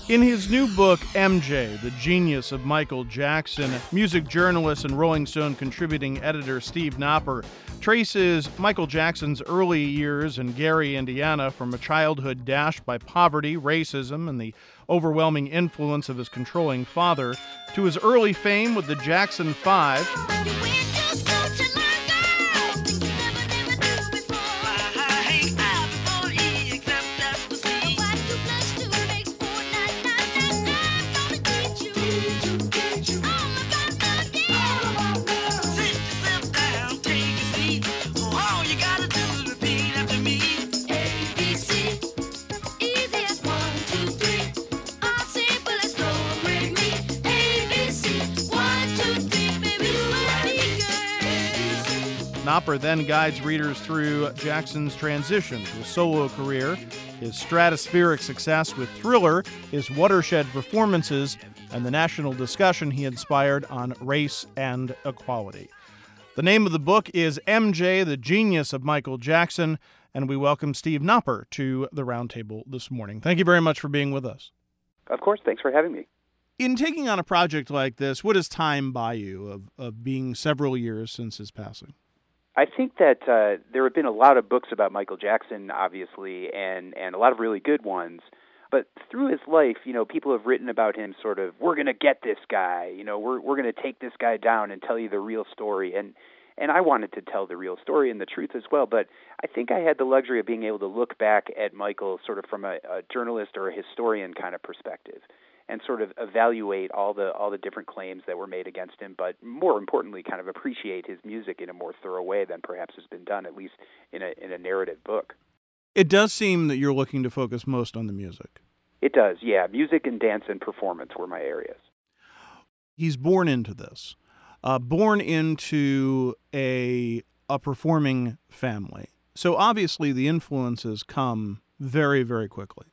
In his new book, MJ, The Genius of Michael Jackson, music journalist and Rolling Stone contributing editor Steve Knopper traces Michael Jackson's early years in Gary, Indiana, from a childhood dashed by poverty, racism, and the overwhelming influence of his controlling father, to his early fame with the Jackson 5. Knopper then guides readers through Jackson's transition to a solo career, his stratospheric success with Thriller, his watershed performances, and the national discussion he inspired on race and equality. The name of the book is MJ, The Genius of Michael Jackson, and we welcome Steve Knopper to the roundtable this morning. Thank you very much for being with us. Of course. Thanks for having me. In taking on a project like this, what does time buy you of being several years since his passing? I think that there have been a lot of books about Michael Jackson, obviously, and a lot of really good ones. But through his life, people have written about him sort of, we're going to get this guy, we're going to take this guy down and tell you the real story. And I wanted to tell the real story and the truth as well. But I think I had the luxury of being able to look back at Michael sort of from a journalist or a historian kind of perspective, and sort of evaluate all the different claims that were made against him, but more importantly, kind of appreciate his music in a more thorough way than perhaps has been done, at least in a narrative book. It does seem that you're looking to focus most on the music. It does, yeah. Music and dance and performance were my areas. He's born into this, born into a performing family. So obviously the influences come very, very quickly.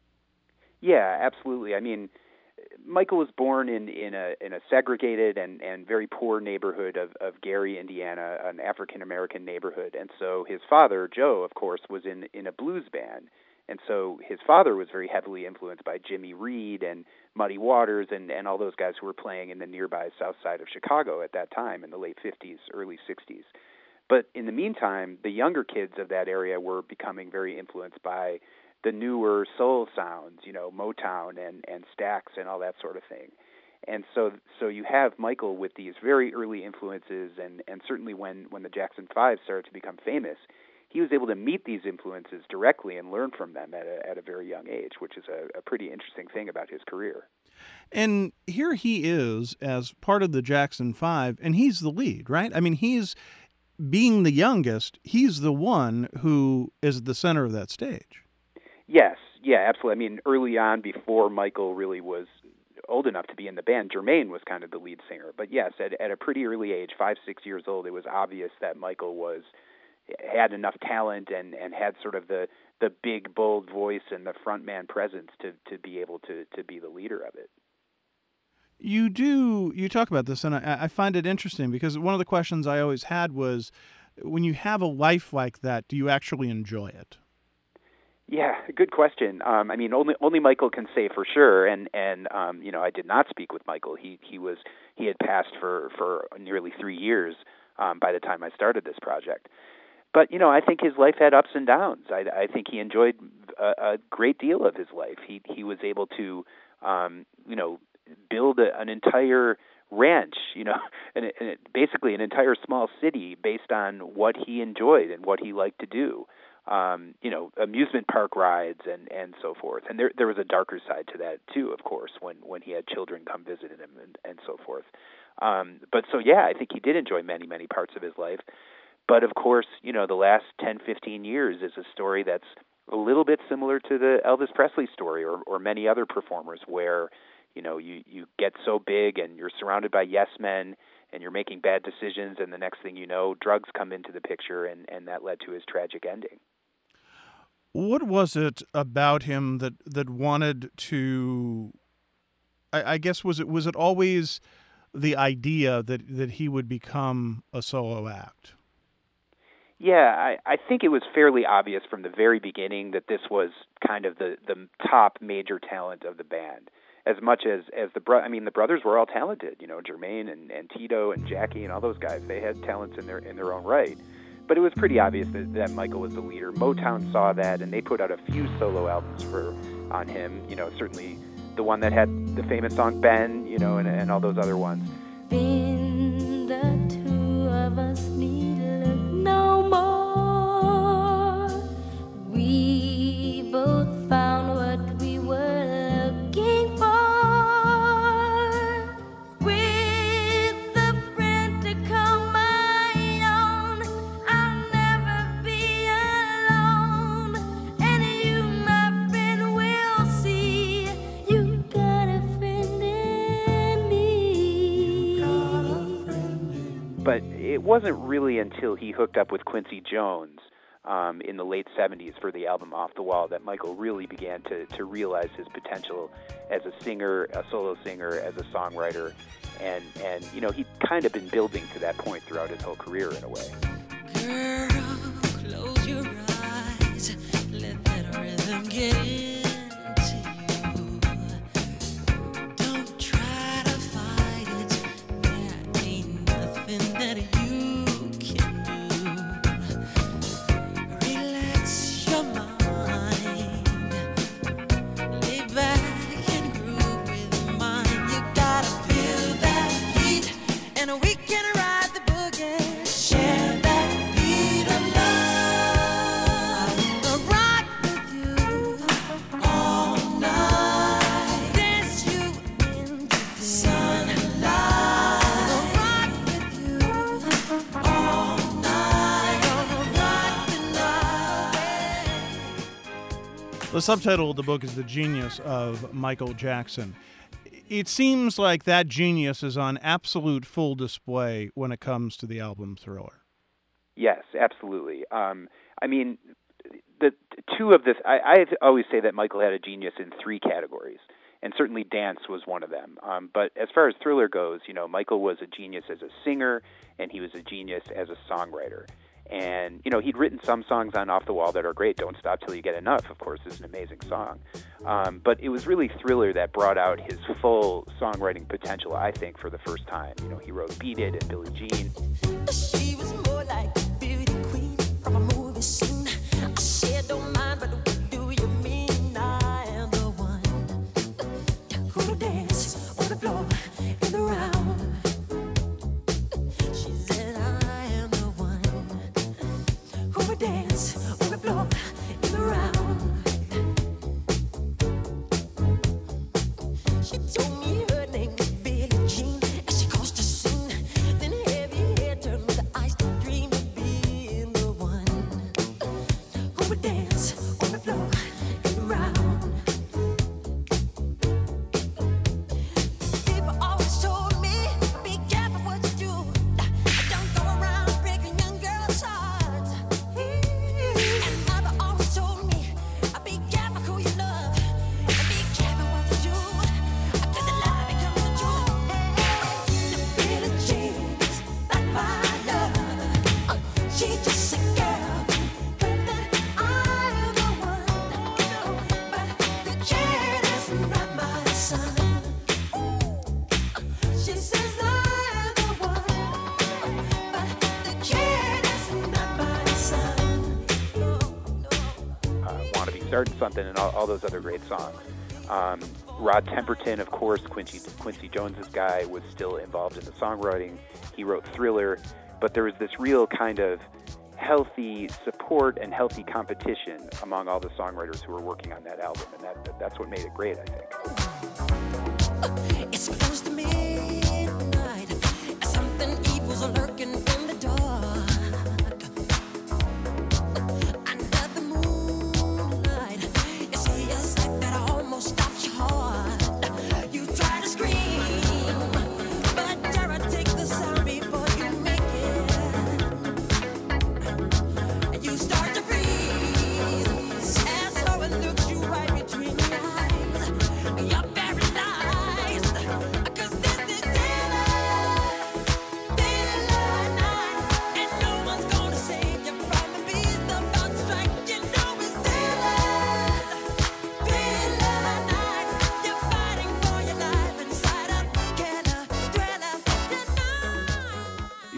Yeah, absolutely. I mean, Michael was born in a segregated and very poor neighborhood of Gary, Indiana, an African-American neighborhood. And so his father, Joe, of course, was in a blues band. And so his father was very heavily influenced by Jimmy Reed and Muddy Waters and all those guys who were playing in the nearby south side of Chicago at that time in the late 50s, early 60s. But in the meantime, the younger kids of that area were becoming very influenced by the newer soul sounds, Motown and Stax and all that sort of thing. And so you have Michael with these very early influences, and certainly when the Jackson 5 started to become famous, he was able to meet these influences directly and learn from them at a very young age, which is a pretty interesting thing about his career. And here he is as part of the Jackson 5, and he's the lead, right? I mean, he's being the youngest, he's the one who is at the center of that stage. Yes, yeah, absolutely. I mean, early on, before Michael really was old enough to be in the band, Jermaine was kind of the lead singer. But yes, at a pretty early age, 5, 6 years old, it was obvious that Michael had enough talent and had sort of the big, bold voice and the frontman presence to be able to be the leader of it. You talk about this, and I find it interesting because one of the questions I always had was, when you have a life like that, do you actually enjoy it? Yeah, good question. I mean, only Michael can say for sure. And I did not speak with Michael. He had passed for nearly 3 years by the time I started this project. But I think his life had ups and downs. I think he enjoyed a great deal of his life. He was able to build an entire ranch, and basically an entire small city based on what he enjoyed and what he liked to do. Amusement park rides and so forth. And there was a darker side to that too, of course, when he had children come visit him and so forth. But so, yeah, I think he did enjoy many, many parts of his life. But of course, the last 10, 15 years is a story that's a little bit similar to the Elvis Presley story or many other performers where, you get so big and you're surrounded by yes men and you're making bad decisions, and the next thing you know, drugs come into the picture, and that led to his tragic ending. What was it about him that wanted to, I guess, was it always the idea that he would become a solo act? Yeah, I think it was fairly obvious from the very beginning that this was kind of the top major talent of the band. As much as the brothers were all talented, Jermaine and Tito and Jackie and all those guys. They had talents in their own right. But it was pretty obvious that Michael was the leader. Motown saw that, and they put out a few solo albums on him. Certainly the one that had the famous song Ben, and all those other ones. Been the two of us need look no more. We both found what we were looking for. With a friend to call my own, I'll never be alone. And you, my friend, will see you got a friend in me. But it wasn't really until he hooked up with Quincy Jones in the late 70s for the album Off the Wall that Michael really began to realize his potential as a singer, a solo singer, as a songwriter. And he'd kind of been building to that point throughout his whole career in a way. Girl, close your eyes, let that rhythm get into you. Don't try to fight it, there ain't nothing that you can do. Relax your mind, lay back and groove with mine. You gotta feel that heat, and we can ride the boogie. Share that beat of love. I'll rock with you all night. Dance you into the sunlight. I'll rock with you all night. Gonna rock the night. The subtitle of the book is The Genius of Michael Jackson. It seems like that genius is on absolute full display when it comes to the album Thriller. Yes, absolutely. The two of this, I always say that Michael had a genius in three categories, and certainly dance was one of them. But as far as Thriller goes, Michael was a genius as a singer, and he was a genius as a songwriter. And, he'd written some songs on Off the Wall that are great. Don't Stop Till You Get Enough, of course, is an amazing song. But it was really Thriller that brought out his full songwriting potential, I think, for the first time. He wrote Beat It and Billie Jean. She was more like a beauty queen from a movie scene. I said, don't mind, but what do you mean? I am the one who will dance on the floor in the round. She said, I am the one who will dance on the floor in the round. She told me her name was Billie Jean, and she caused a scene. Then heavy hair turned with the ice to dream of being the one who would dance on the floor and around. People always told me, be careful what you do. Don't go around breaking young girls' hearts. And mother always told me, be careful who you love, and be careful what you do. Cause the lie becomes the truth. Hey, Billie Jean's not my love. She just a girl. But that I'm the one. But the kid is not my son. She says I'm the one. But the kid is not my son. Want to Be Starting Something, and all those other great songs. Rod Temperton, of course, Quincy Jones's guy, was still involved in the songwriting. He wrote Thriller, but there was this real kind of healthy support and healthy competition among all the songwriters who were working on that album, and that's what made it great, I think. It's close to midnight. Something evil's lurking in the dark. Under the moonlight, it feels like that almost stops your heart. You try to scream, but terror takes the sound before you make it. And you start to freeze as horror looks you right between your eyes. You're paralyzed, 'cause this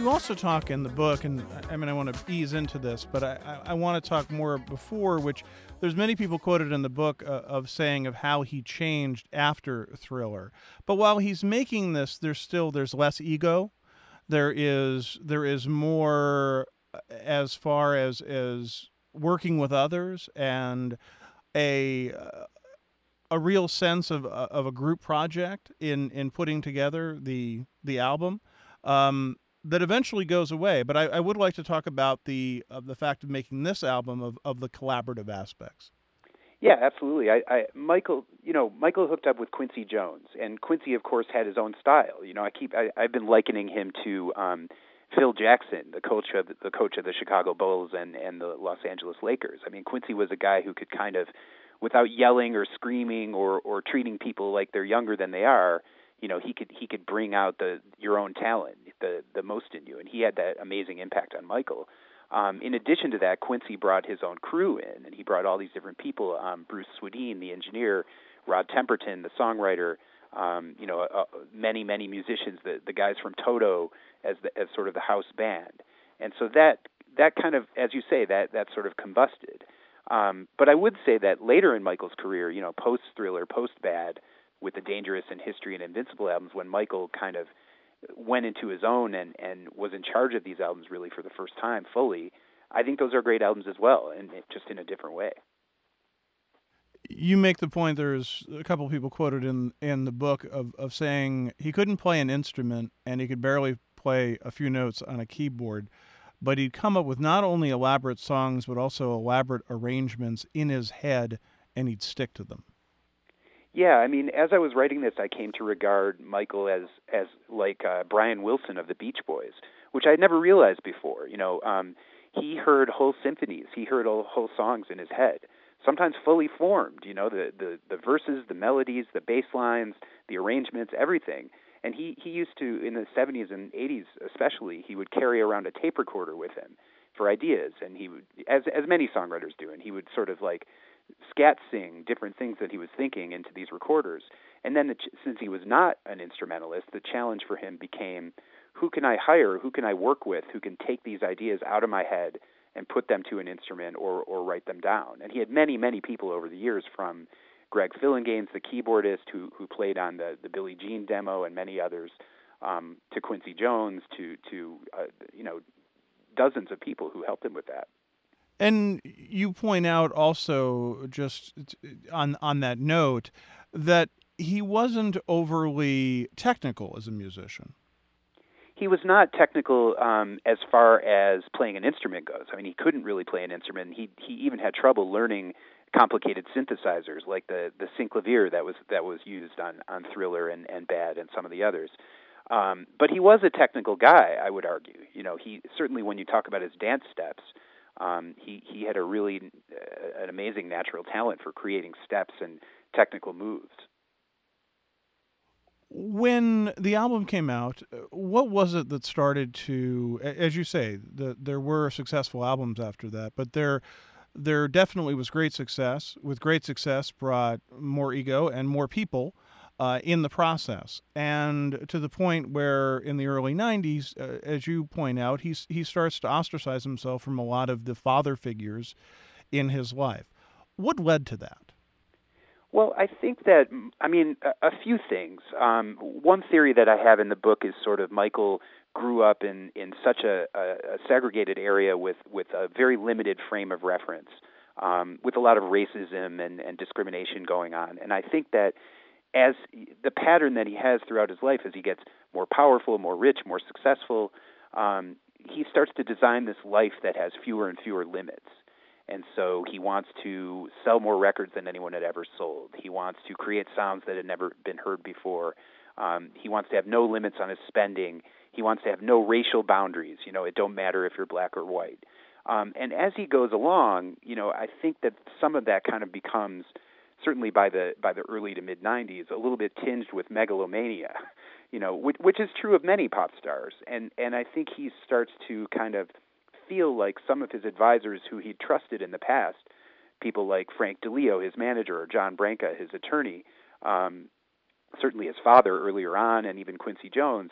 you also talk in the book, and I mean, I want to ease into this, but I want to talk more before, which there's many people quoted in the book of saying of how he changed after Thriller. But while he's making this, there's less ego. There is more as far as working with others and a real sense of a group project in putting together the album that eventually goes away. But I would like to talk about the fact of making this album of the collaborative aspects. Yeah, absolutely. Michael hooked up with Quincy Jones, and Quincy, of course, had his own style. I've been likening him to Phil Jackson, the coach of the Chicago Bulls and the Los Angeles Lakers. I mean, Quincy was a guy who could kind of, without yelling or screaming or treating people like they're younger than they are, he could bring out your own talent, the most in you, and he had that amazing impact on Michael. In addition to that, Quincy brought his own crew in, and he brought all these different people: Bruce Swedeen, the engineer; Rod Temperton, the songwriter; many musicians, the guys from Toto as sort of the house band. And so that kind of, as you say, that sort of combusted. But I would say that later in Michael's career, post Thriller, post Bad, with the Dangerous and History and Invincible albums, when Michael kind of went into his own and was in charge of these albums really for the first time fully, I think those are great albums as well, and just in a different way. You make the point, there's a couple of people quoted in the book of saying he couldn't play an instrument and he could barely play a few notes on a keyboard, but he'd come up with not only elaborate songs but also elaborate arrangements in his head, and he'd stick to them. Yeah, I mean, as I was writing this, I came to regard Michael as like Brian Wilson of the Beach Boys, which I had never realized before. He heard whole symphonies, he heard whole songs in his head, sometimes fully formed. The verses, the melodies, the bass lines, the arrangements, everything. And he used to, in the 70s and 80s especially, he would carry around a tape recorder with him for ideas, and he would, as many songwriters do, and he would sort of like scat sing different things that he was thinking into these recorders. And then since he was not an instrumentalist, the challenge for him became, who can I hire, who can I work with, who can take these ideas out of my head and put them to an instrument or write them down. And he had many people over the years, from Greg Phillinganes, the keyboardist who played on the Billie Jean demo, and many others, to Quincy Jones, to dozens of people who helped him with that. And you point out also, just on that note, that he wasn't overly technical as a musician. He was not technical as far as playing an instrument goes. I mean, he couldn't really play an instrument. He even had trouble learning complicated synthesizers like the synclavier that was used on Thriller and Bad and some of the others. But he was a technical guy, I would argue. He certainly, when you talk about his dance steps, he had an amazing natural talent for creating steps and technical moves. When the album came out, what was it that started to, as you say, there were successful albums after that, but there definitely was great success. With great success brought more ego and more people in the process, and to the point where in the early 90s, as you point out, he starts to ostracize himself from a lot of the father figures in his life. What led to that? Well, I think that, a few things. One theory that I have in the book is sort of Michael grew up in such a segregated area with a very limited frame of reference, with a lot of racism and discrimination going on. And I think that as the pattern that he has throughout his life, as he gets more powerful, more rich, more successful, he starts to design this life that has fewer and fewer limits. And so he wants to sell more records than anyone had ever sold. He wants to create sounds that had never been heard before. He wants to have no limits on his spending. He wants to have no racial boundaries. It don't matter if you're black or white. And as he goes along, I think that some of that kind of becomes, certainly by the early to mid 90s, a little bit tinged with megalomania, which is true of many pop stars. And I think he starts to kind of feel like some of his advisors who he trusted in the past, people like Frank DeLeo, his manager, or John Branca, his attorney, certainly his father earlier on, and even Quincy Jones,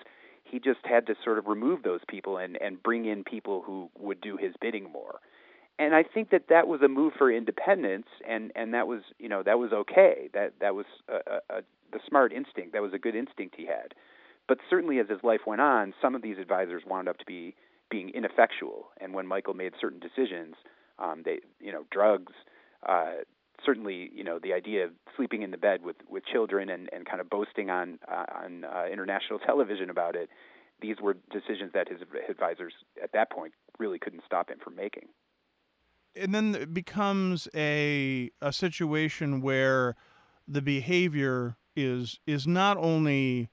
he just had to sort of remove those people and bring in people who would do his bidding more. And I think that was a move for independence, and that was, that was okay. That was the smart instinct. That was a good instinct he had. But certainly as his life went on, some of these advisors wound up to being ineffectual. And when Michael made certain decisions, drugs, certainly, the idea of sleeping in the bed with children and kind of boasting on international television about it, these were decisions that his advisors at that point really couldn't stop him from making. And then it becomes a situation where the behavior is not only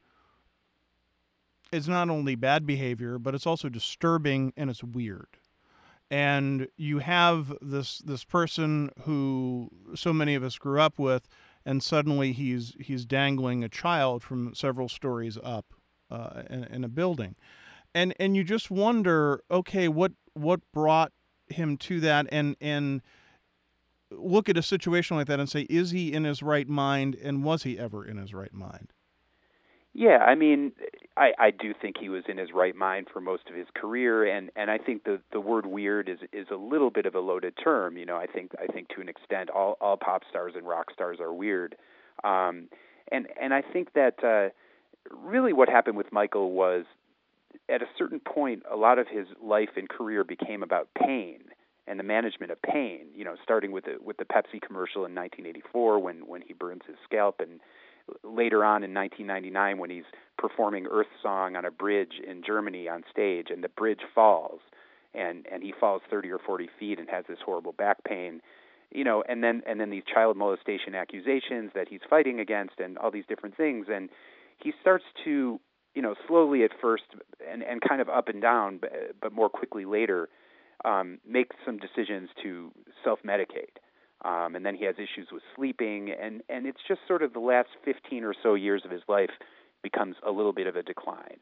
bad behavior, but it's also disturbing and it's weird. And you have this person who so many of us grew up with, and suddenly he's dangling a child from several stories up in a building, and you just wonder, okay, what brought him to that, and look at a situation like that and say, is he in his right mind, and was he ever in his right mind? Yeah, I mean, I do think he was in his right mind for most of his career, and I think the word weird is a little bit of a loaded term. I think to an extent all pop stars and rock stars are weird, and I think that really what happened with Michael was, at a certain point, a lot of his life and career became about pain and the management of pain. Starting with the Pepsi commercial in 1984 when he burns his scalp, and later on in 1999 when he's performing Earth Song on a bridge in Germany on stage, and the bridge falls, and he falls 30 or 40 feet and has this horrible back pain, and then these child molestation accusations that he's fighting against, and all these different things, and he starts to, slowly at first and kind of up and down, but more quickly later, make some decisions to self-medicate. And then he has issues with sleeping, and it's just sort of the last 15 or so years of his life becomes a little bit of a decline.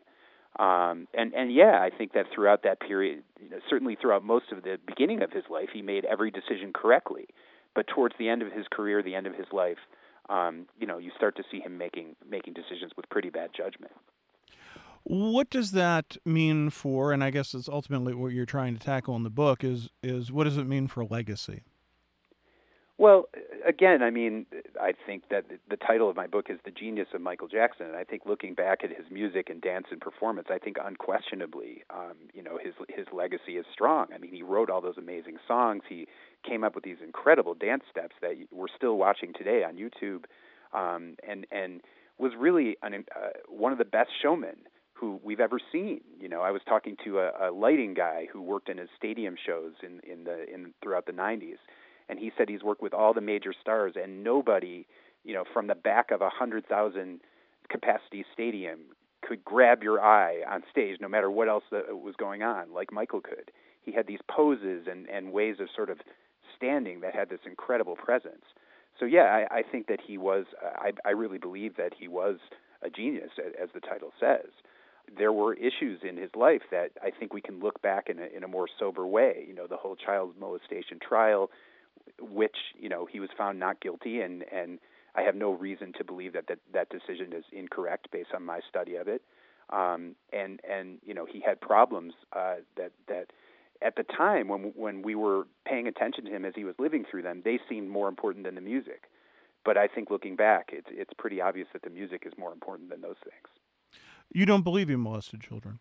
I think that throughout that period, certainly throughout most of the beginning of his life, he made every decision correctly. But towards the end of his career, the end of his life, you start to see him making decisions with pretty bad judgment. What does that mean for, and I guess it's ultimately what you're trying to tackle in the book, is what does it mean for legacy? Well, again, I mean, I think that the title of my book is The Genius of Michael Jackson, and I think looking back at his music and dance and performance, I think unquestionably, his legacy is strong. I mean, he wrote all those amazing songs. He came up with these incredible dance steps that we're still watching today on YouTube, and was really one of the best showmen who we've ever seen. I was talking to a lighting guy who worked in his stadium shows throughout the 90s. And he said he's worked with all the major stars, and nobody, from the back of 100,000 capacity stadium could grab your eye on stage, no matter what else was going on, like Michael could. He had these poses and ways of sort of standing that had this incredible presence. So yeah, I think that he was. I really believe that he was a genius, as the title says. There were issues in his life that I think we can look back in a more sober way. The whole child molestation trial, which, he was found not guilty, and I have no reason to believe that decision is incorrect based on my study of it. And he had problems that at the time when we were paying attention to him as he was living through them, they seemed more important than the music. But I think looking back, it's pretty obvious that the music is more important than those things. You don't believe he molested children?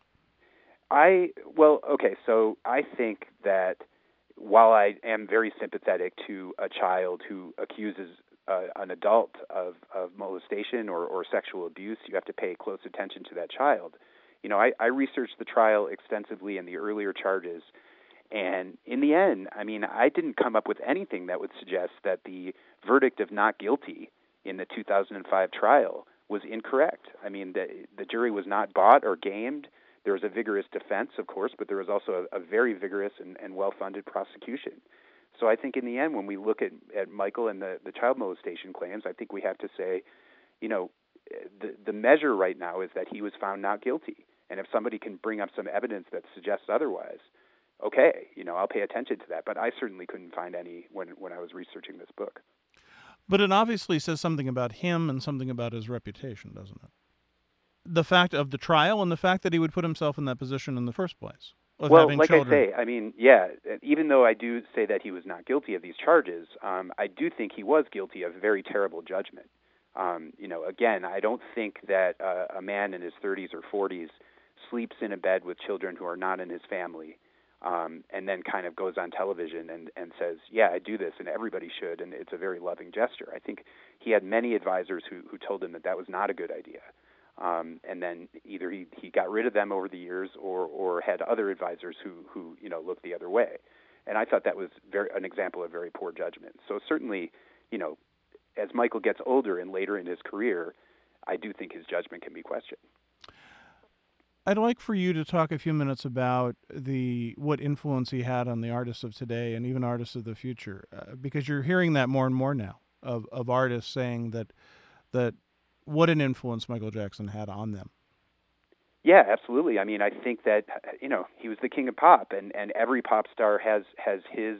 So I think that while I am very sympathetic to a child who accuses an adult of molestation or sexual abuse, you have to pay close attention to that child. I researched the trial extensively and the earlier charges, and in the end, I mean, I didn't come up with anything that would suggest that the verdict of not guilty in the 2005 trial was incorrect. I mean, the jury was not bought or gamed. There was a vigorous defense, of course, but there was also a very vigorous and well-funded prosecution. So I think in the end, when we look at Michael and the child molestation claims, I think we have to say, the measure right now is that he was found not guilty. And if somebody can bring up some evidence that suggests otherwise, okay, I'll pay attention to that. But I certainly couldn't find any when I was researching this book. But it obviously says something about him and something about his reputation, doesn't it? the fact of the trial and the fact that he would put himself in that position in the first place of Well, having like children. I say, I mean, yeah, even though I do say that he was not guilty of these charges, I do think he was guilty of very terrible judgment. Again, I don't think that a man in his 30s or 40s sleeps in a bed with children who are not in his family, and then kind of goes on television and says, yeah, I do this, and everybody should, and it's a very loving gesture. I think he had many advisors who told him that was not a good idea. And then either he got rid of them over the years or had other advisors who looked the other way. And I thought that was an example of very poor judgment. So certainly, as Michael gets older and later in his career, I do think his judgment can be questioned. I'd like for you to talk a few minutes about what influence he had on the artists of today and even artists of the future, because you're hearing that more and more now of artists saying that what an influence Michael Jackson had on them. Yeah, absolutely. I mean, I think that he was the king of pop, and every pop star has his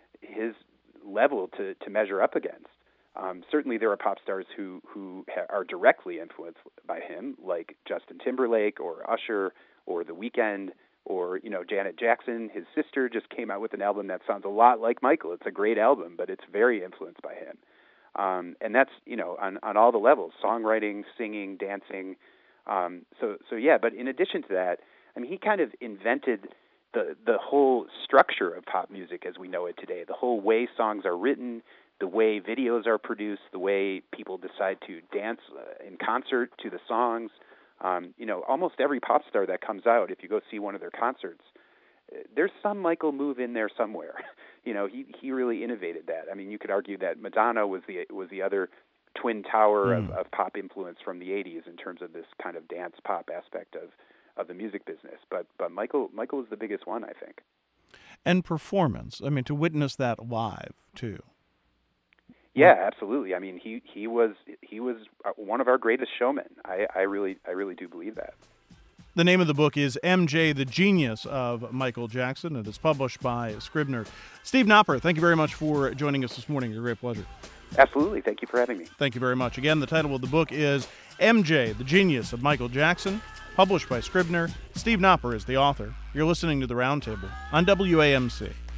level to measure up against. Certainly, there are pop stars who are directly influenced by him, like Justin Timberlake or Usher or The Weeknd or Janet Jackson. His sister just came out with an album that sounds a lot like Michael. It's a great album, but it's very influenced by him. And that's on all the levels: songwriting, singing, dancing. So yeah. But in addition to that, I mean, he kind of invented the whole structure of pop music as we know it today. The whole way songs are written, the way videos are produced, the way people decide to dance in concert to the songs. Almost every pop star that comes out, if you go see one of their concerts, there's some Michael move in there somewhere. He really innovated that. I mean, you could argue that Madonna was the other twin tower of pop influence from the 80s in terms of this kind of dance pop aspect of the music business. But Michael was the biggest one, I think. And performance. I mean, to witness that live too. Yeah, absolutely. I mean, he was one of our greatest showmen. I really do believe that. The name of the book is MJ, the Genius of Michael Jackson. It is published by Scribner. Steve Knopper, thank you very much for joining us this morning. It's a great pleasure. Absolutely. Thank you for having me. Thank you very much. Again, the title of the book is MJ, the Genius of Michael Jackson, published by Scribner. Steve Knopper is the author. You're listening to The Roundtable on WAMC.